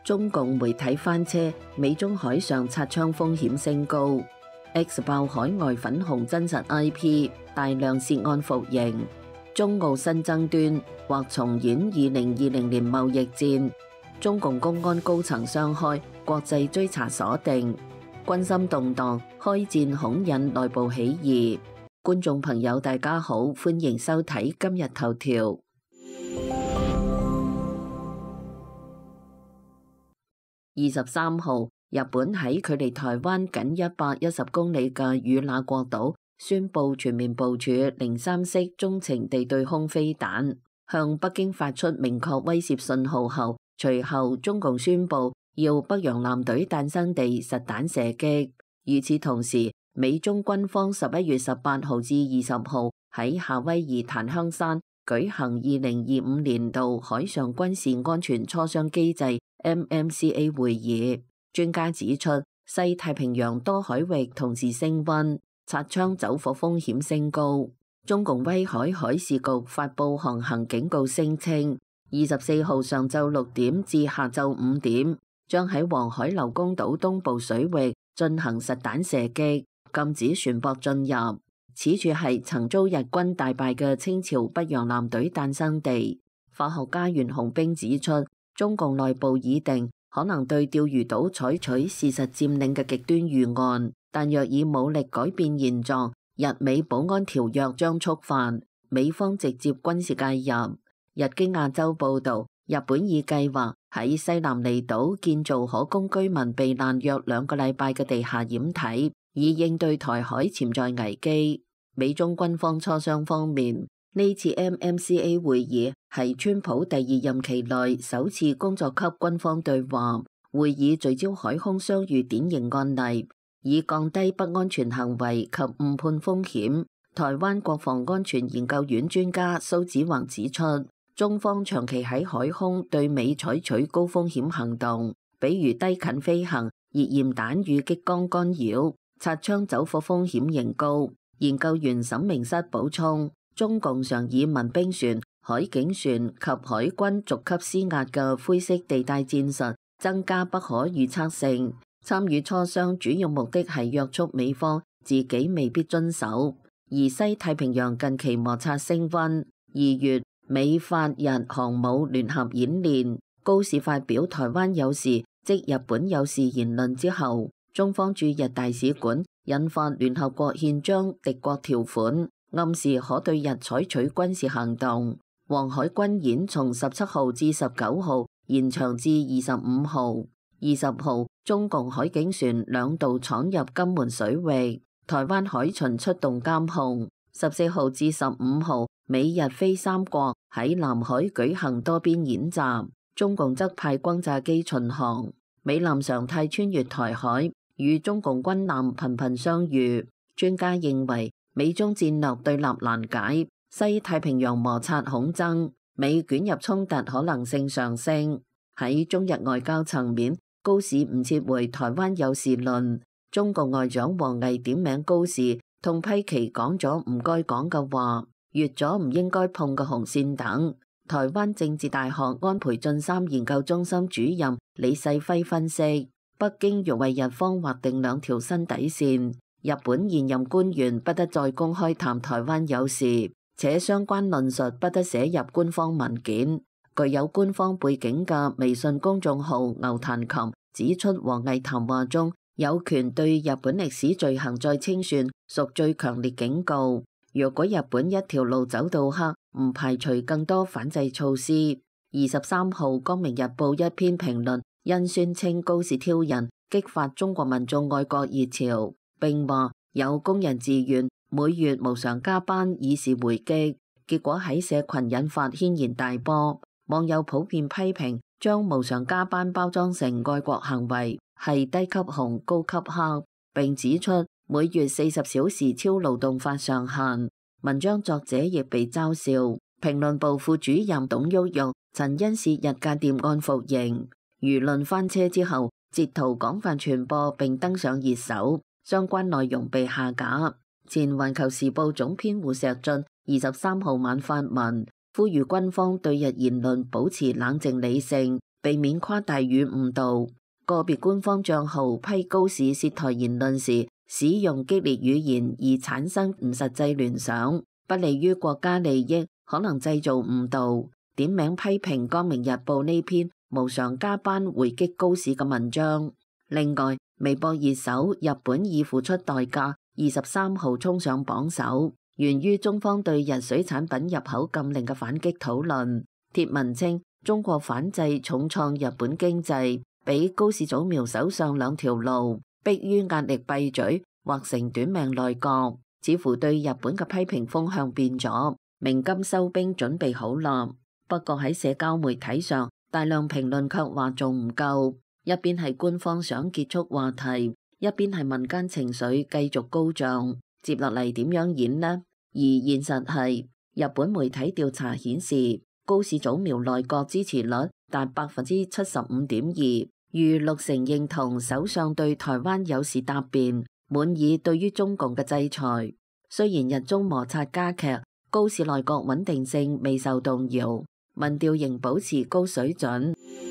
中共媒體翻車，美中海上擦槍風險升高。X 爆海外粉紅真實 IP， 大量涉案服刑。中澳新爭端或重演2020年貿易戰。中共公安高層雙開，國際追查鎖定。軍心動盪，開戰恐引內部起義。觀眾朋友大家好，歡迎收睇今日頭條。23號，日本喺距離台灣僅110公里嘅與那國島宣布全面部署03式中程地對空飛彈，向北京發出明確威懾信號後，隨後中共宣布要北洋艦隊誕生地實彈射擊。與此同時，美中軍方11月18號至20號喺夏威夷檀香山舉行2025年度海上軍事安全磋商機制 MMCA 會議。專家指出，西太平洋多海域同時升溫，擦槍走火風險升高。中共威海海事局發布航行警告，聲稱24號上晝6點至下晝5點，將喺黃海劉公島東部水域進行實彈射擊，禁止船舶進入。此處係曾遭日軍大敗嘅清朝北洋艦隊誕生地。法學家袁洪兵指出，中共內部已定可能對釣魚島採取事實佔領嘅極端預案，但若以武力改變現狀，日美保安條約將觸犯，美方直接軍事介入。日經亞洲報道，日本已計劃喺西南離島建造可供居民避難約2個禮拜嘅地下掩體，以應對台海潛在危機。美中軍方磋商方面，呢次 MMCA 會議係川普第2任期內首次工作級軍方對話。會議聚焦海空相遇典型案例，以降低不安全行為及誤判風險。台灣國防安全研究院專家蘇子宏指出，中方長期喺海空對美採取高風險行動，比如低近飛行、熱焰彈與激光干擾，擦槍走火風險仍高。研究員沈明室補充，中共常以民兵船、海警船及海軍逐級施壓嘅灰色地帶戰術，增加不可預測性。參與磋商主要目的係約束美方，自己未必遵守。而西太平洋近期摩擦升溫，2月美法日航母聯合演練，高市發表台灣有事即日本有事言論之後，中方駐日大使館引發聯合國憲章敵國條款，暗示可對日採取軍事行動。黃海軍演從17號至19號延長至25號。20號，中共海警船2度闖入金門水域，台灣海巡出動監控。14號至15號，美日菲三國喺南海舉行多邊演習，中共則派轟炸機巡航。美艦常態穿越台海，與中共軍艦頻頻相遇。專家認為，美中戰略對立難解，西太平洋摩擦恐增，美捲入衝突可能性上升。喺中日外交層面，高市唔撤回台灣有事論，中共外長王毅點名高市，痛批其講咗唔該講嘅話，越咗唔應該碰嘅紅線等。台灣政治大學安倍晉三研究中心主任李世輝分析，北京欲為日方劃定2條新底線，日本現任官員不得再公開談台灣有事，且相關論述不得寫入官方文件。具有官方背景嘅微信公眾號牛彈琴指出，王毅談話中有權對日本歷史罪行再清算，屬最強烈警告。若果日本一條路走到黑，唔排除更多反制措施。23號，《光明日報》一篇評論因宣稱高市挑釁，激發中國民眾愛國熱潮，並話有工人自願每月無償加班以示回擊，結果喺社群引發軒然大波。網友普遍批評將無償加班包裝成愛國行為係低級紅高級黑，並指出每月40小時超勞動法上限。文章作者亦被嘲笑。評論部副主任董旭玉曾因涉日間諜案服刑，輿論翻車之後，截圖廣泛傳播並登上熱搜，相關內容被下架。前環球時報總編胡錫進23號晚發文，呼籲軍方對日言論保持冷靜理性， 避免誇大與誤導。個別官方帳號批高市涉台言論時，使用激烈語言而產生唔實際聯想，不利於國家利益，可能製造誤導。點名批評《光明日報》呢篇無償加班回擊高市嘅文章。另外，微博熱搜日本已付出代價23號衝上榜首，源於中方對日水產品入口禁令嘅反擊討論。貼文稱中國反制重創日本經濟，俾高市早苗手上兩條路，迫於壓力閉嘴或成短命內閣，似乎對日本嘅批評風向變咗，鳴金收兵準備好啦。不過喺社交媒體上，大量評論卻話仲唔夠，一邊係官方想結束話題，一邊係民間情緒繼續高漲。接落嚟點樣演呢？而現實係，日本媒體調查顯示，高市早苗內閣支持率達75.2%，逾60%認同首相對台灣有事答辯，滿意對於中共嘅制裁。雖然日中摩擦加劇，高市內閣穩定性未受動搖，民調仍保持高水準。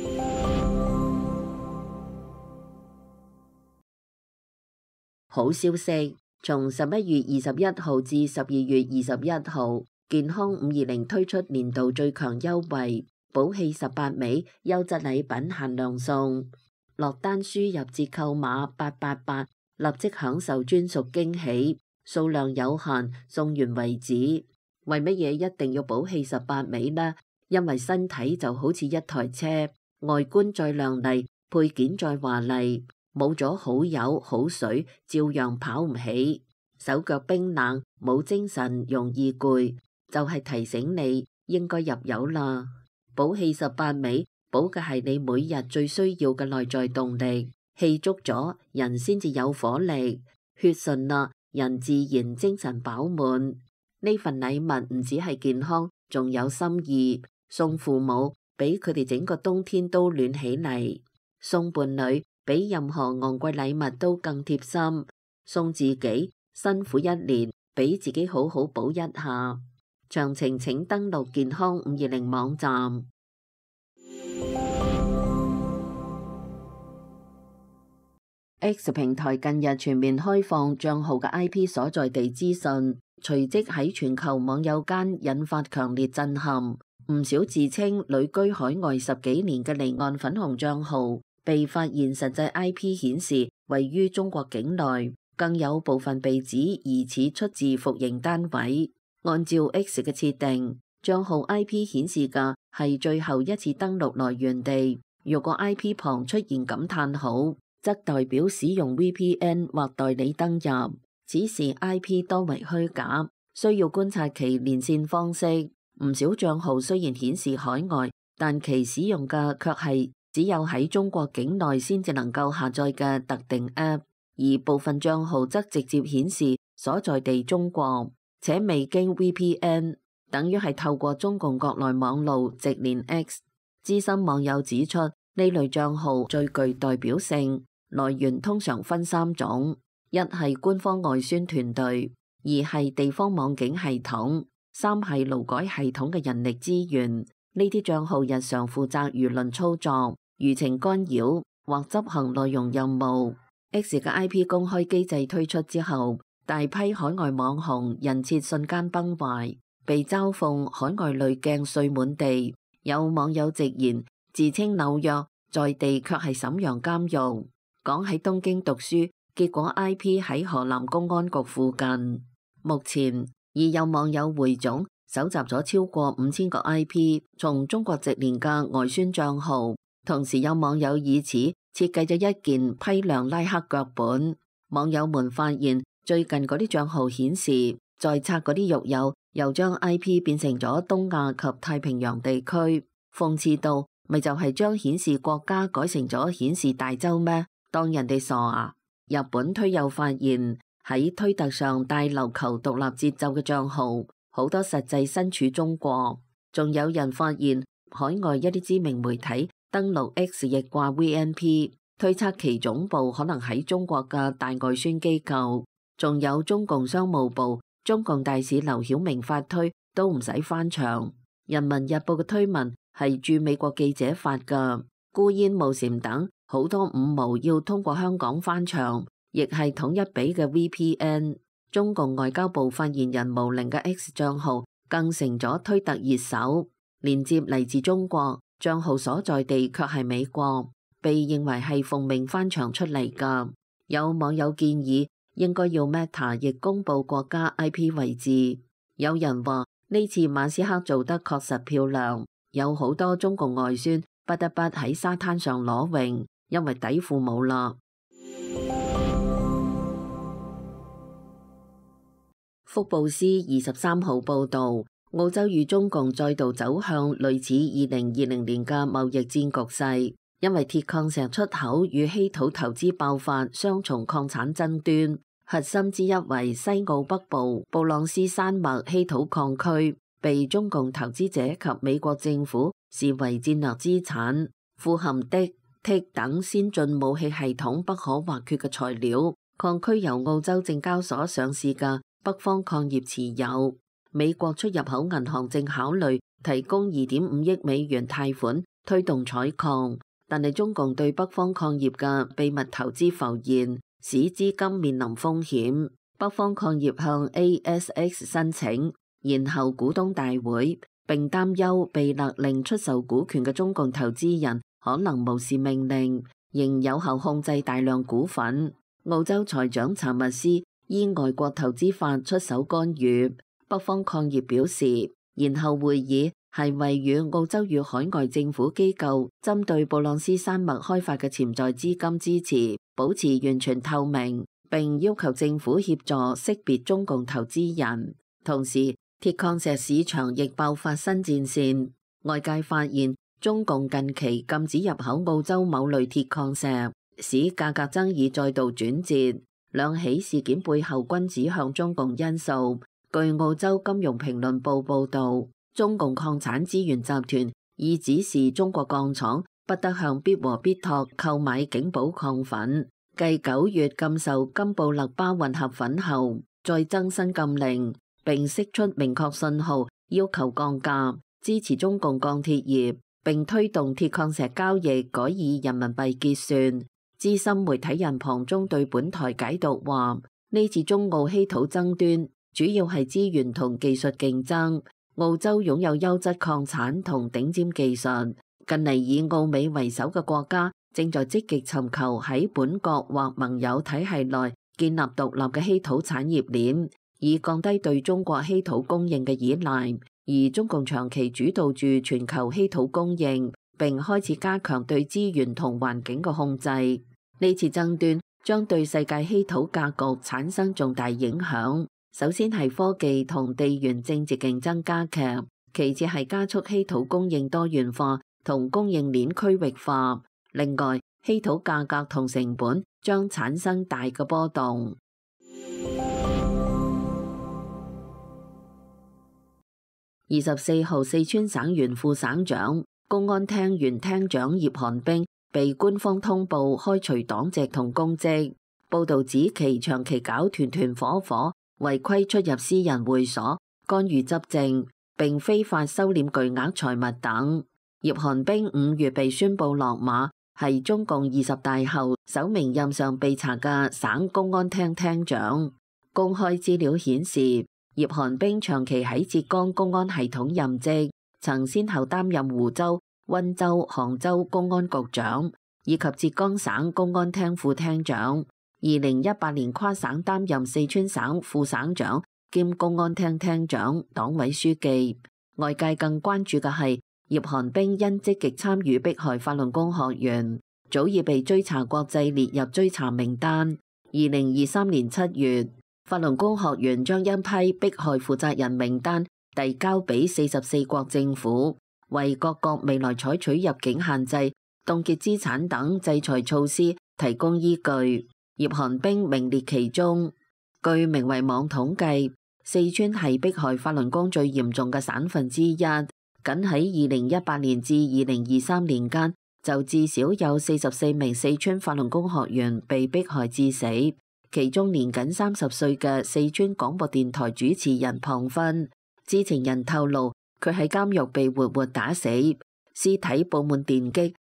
好消息，從11月21號至12月21號，健康520推出年度最強優惠，寶氣18味優質禮品限量送，落單輸入折扣碼888，立即享受專屬驚喜，數量有限，送完為止。為乜嘢一定要寶氣18味呢？因為身體就好似一台車，外觀再亮麗，配件再華麗，冇咗好油好水，照樣跑唔起。手腳冰冷，冇精神，容易攰，就係提醒你應該入油啦。寶氣18味，補嘅係你每日最需要嘅內在動力，氣足咗，人先至有火力，血順啦，人自然精神飽滿。呢份禮物唔止係健康，仲有心意。送父母，俾佢哋整個冬天都暖起嚟；送伴侶，比任何昂貴禮物都更貼心；送自己，辛苦一年，俾自己好好補一下。詳情請登錄健康520網站。X 平台近日全面開放帳號嘅 IP 所在地資訊，隨即喺全球網友間引發強烈震撼。唔少自稱旅居海外10幾年嘅離岸粉紅帳號，被發現實際 IP 顯示位於中國境內，更有部分被指疑似出自服刑單位。按照 X 嘅設定，帳號 IP 顯示嘅係最後一次登錄來源地。若果 IP 旁出現感嘆號，則代表使用 VPN 或代理登入。此時 IP 多為虛假，需要觀察其連線方式。唔少帳號雖然顯示海外，但其使用嘅卻係只有喺中國境內先至能夠下載嘅特定 App， 而部分帳號則直接顯示所在地中國，且未經 VPN， 等於係透過中共國內網路直連 X。資深網友指出，呢類帳號最具代表性，來源通常分3種：一係官方外宣團隊，二係地方網警系統，三係勞改系統嘅人力資源。呢啲帳號日常負責輿論操作、輿情干擾或執行內容任務。X 嘅 IP 公開機制推出之後，大批海外網紅人設瞬間崩壞，被嘲諷海外濾鏡碎滿地。有網友直言，自稱紐約，在地卻係瀋陽監獄，講喺東京讀書，結果 IP 喺河南公安局附近。目前已有網友匯總搜集咗超過5000個 IP 從中國直連嘅外宣帳號，同時有網友以此設計咗一件批量拉黑腳本。網友們發現最近嗰啲帳號顯示，在冊嗰啲獄友又將 IP 變成咗東亞及太平洋地區，諷刺到咪就係將顯示國家改成咗顯示大洲咩？當人哋傻啊！日本推友發現喺推特上大流求獨立節奏嘅帳號，好多實際身處中國。仲有人發現海外一啲知名媒體登錄 X 亦掛 VNP， 推測其總部可能喺中國嘅大外宣機構。仲有中共商務部、中共大使劉曉明發推都唔使翻牆。人民日報嘅推文係駐美國記者發㗎。 孤煙霧禪等好多五毛要通過香港翻牆，亦係統一俾嘅 VPN。中共外交部發言人毛寧嘅 X 賬號更成咗推特熱搜，連接嚟自中國，賬號所在地卻係美國，被認為係奉命翻牆出嚟㗎。有網友建議應該要 Meta 亦公佈國家 IP 位置。有人話呢次馬斯克做得確實漂亮，有好多中共外孫不得不喺沙灘上裸泳，因為底褲冇啦。福布斯23號報導，澳洲與中共再度走向類似2020年嘅貿易戰局勢，因為鐵礦石出口與稀土投資爆發雙重礦產爭端，核心之一為西澳北部布朗斯山脈稀土礦區，被中共投資者及美國政府視為戰略資產，富含銫、銫等先進武器系統不可或缺嘅材料。礦區由澳洲證交所上市嘅北方礦業持有，美國出入口銀行正考慮提供2.5億美元貸款推動採礦，但係中共對北方礦業嘅秘密投資浮現，使資金面臨風險。北方礦業向 ASX 申請延後股東大會，並擔憂被勒令出售股權嘅中共投資人可能無視命令，仍有效控制大量股份。澳洲財長查密斯依外國投資法出手干預。北方礦業表示，延後會議係為與澳洲與海外政府機構針對布朗斯山脈開發嘅潛在資金支持保持完全透明，並要求政府協助識別中共投資人。同時，鐵礦石市場亦爆發新戰線，外界發現中共近期禁止入口澳洲某類鐵礦石，使價格爭議再度轉折。兩起事件背後均指向中共因素。據澳洲金融評論報報導，中共礦產資源集團已指示中國鋼廠不得向必和必拓購買景寶礦粉。繼9月禁售金布勒巴混合粉後，再增新禁令，並釋出明確信號，要求降價，支持中共鋼鐵業，並推動鐵礦石交易改以人民幣結算。資深媒體人龐中對本台解讀話：呢次中澳稀土爭端主要係資源同技術競爭。澳洲擁有優質礦產同頂尖技術，近嚟以澳美為首嘅國家正在積極尋求喺本國或盟友體系內建立獨立嘅稀土產業鏈，以降低對中國稀土供應嘅依賴。而中共長期主導住全球稀土供應，並開始加強對資源同環境嘅控制。呢次爭端將對世界稀土格局產生重大影響。首先係科技同地緣政治競爭加劇，其次係加速稀土供應多元化同供應鏈區域化。另外，稀土價格同成本將產生大嘅波動。24號，四川省原副省長、公安廳原廳長葉寒冰被官方通報開除黨籍同公職。報導指其長期搞團團伙伙，違規出入私人會所，干預執政，並非法收斂巨額財物等。葉寒冰5月被宣布落馬，係中共20大後首名任上被查嘅省公安廳廳長。公開資料顯示，葉寒冰長期喺浙江公安系統任職，曾先後擔任湖州、溫州、杭州公安局長，以及浙江省公安廳副廳長。2018年跨省擔任四川省副省長兼公安廳廳長、黨委書記。外界更關注嘅係葉寒冰因積極參與迫害法輪功學員，早已被追查國際列入追查名單。2023年7月，法輪功學員將一批迫害負責人名單遞交俾44國政府，為各國未來採取入境限制、凍結資產等制裁措施提供依據。葉寒冰名列其中。據名為網統計，四川係迫害法輪功最嚴重嘅省份之一。僅喺2018年至2023年間，就至少有44名四川法輪功學員被迫害致死。其中年僅30歲嘅四川廣播電台主持人龐芬，知情人透露，佢喺監獄被活活打死，屍體布滿電擊，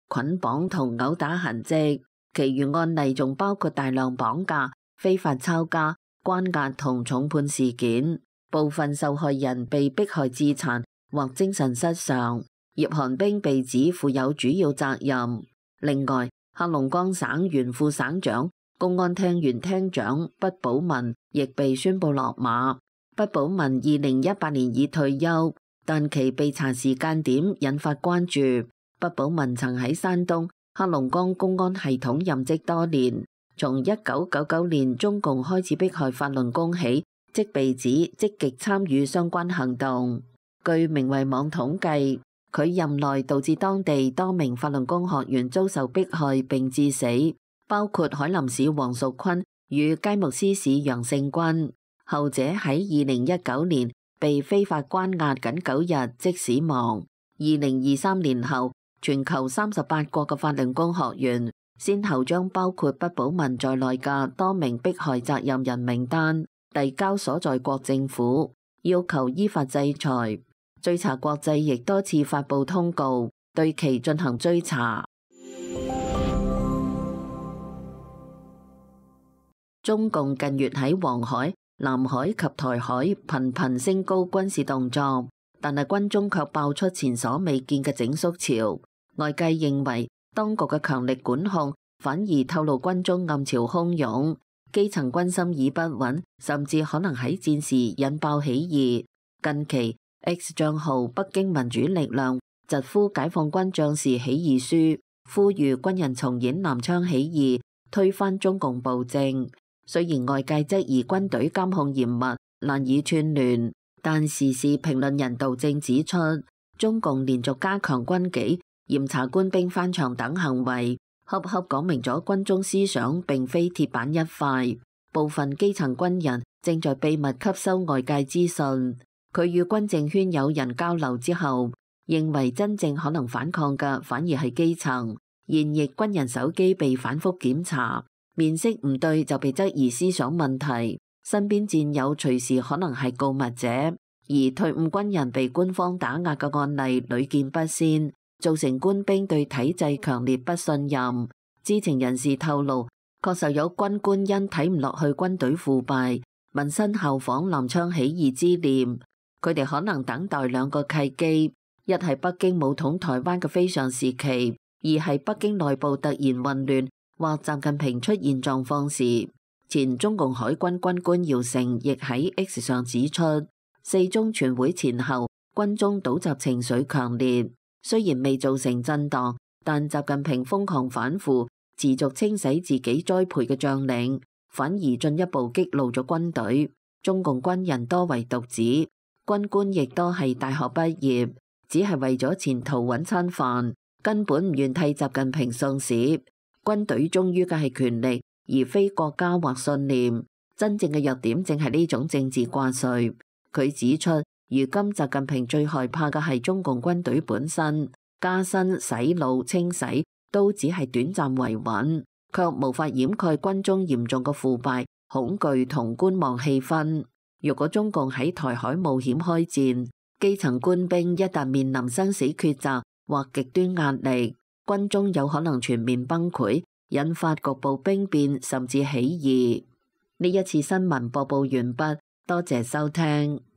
捆綁同毆打痕跡。其餘案例仲包括大量綁架、非法抄家、關押同重判事件。部分受害人被迫害致殘或精神失常。葉寒冰被指負有主要責任。另外，黑龍江省原副省長、公安廳原廳長畢寶文亦被宣布落馬。畢寶文2018年已退休，但其被查時間點引發關注。畢寶文曾喺山東、黑龍江公安系統任職多年，從1999年中共開始迫害法輪功起，即被指積極參與相關行動。據明慧網統計，佢任內導致當地多名法輪功學員遭受迫害並致死，包括海南市黃淑坤與佳木斯市楊勝軍，後者喺2019年被非法關押僅9日即死亡。2023年後，全球38國嘅法輪功學員先後將包括畢寶文在內嘅多名迫害責任人名單遞交所在國政府，要求依法制裁。追查國際亦多次發布通告，對其進行追查。中共近月喺黃海、南海及台海頻頻升高軍事動作，但係軍中卻爆出前所未見嘅整肅潮。外界認為當局嘅強力管控反而透露軍中暗潮洶湧，基層軍心已不穩，甚至可能喺戰時引爆起義。近期 X 帳號北京民主力量疾呼解放軍將士起義書，呼籲軍人重演南昌起義，推翻中共暴政。雖然外界質疑軍隊監控嚴密，難以串聯，但時事評論人杜正指出，中共連續加強軍紀、嚴查官兵翻牆等行為，恰恰講明咗軍中思想並非鐵板一塊。部分基層軍人正在秘密吸收外界資訊。佢與軍政圈友人交流之後，認為真正可能反抗嘅反而係基層。現役軍人手機被反覆檢查，面色唔對就被質疑思想問題，身邊戰友隨時可能係告密者。而退伍軍人被官方打壓嘅案例屢見不鮮，造成官兵對體制強烈不信任。知情人士透露，確實有軍官因睇唔落去軍隊腐敗，萌生效仿南昌起義之念。佢哋可能等待兩個契機，一係北京武統台灣嘅非常時期，二係北京內部突然混亂或習近平出現狀況時。前中共海軍軍官姚成亦喺 X 上指出，四中全會前後軍中倒習情緒強烈，雖然未造成震盪，但習近平瘋狂反腐，持續清洗自己栽培嘅將領，反而進一步激怒咗軍隊。中共軍人多為獨子，軍官亦都係大學畢業，只係為咗前途揾餐飯，根本唔願替習近平送死。軍隊忠於嘅係權力，而非國家或信念。真正嘅弱點正係呢種政治掛帥。佢指出，如今習近平最害怕嘅係中共軍隊本身，加薪、洗腦、清洗都只係短暫維穩，卻無法掩蓋軍中嚴重嘅腐敗、恐懼同觀望氣氛。如果中共喺台海冒險開戰，基層官兵一旦面臨生死抉擇或極端壓力，軍中有可能全面崩潰，引發局部兵變甚至起義。呢一次新聞播報完畢，多謝收聽。